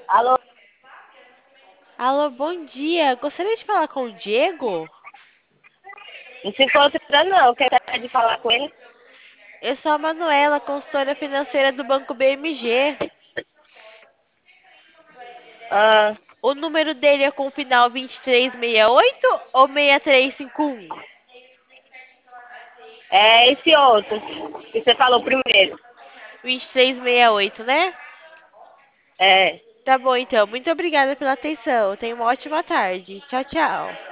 Alô, Alô, bom dia. Gostaria de falar com o Diego? não se encontra não, quer de falar com ele? Eu sou a Manuela, consultora financeira do Banco BMG. Ah, O número dele é com final 2368 ou 6351? é esse outro que você falou primeiro. 2368, né? É. Tá bom, então. Muito obrigada pela atenção. Tenha uma ótima tarde. Tchau, tchau.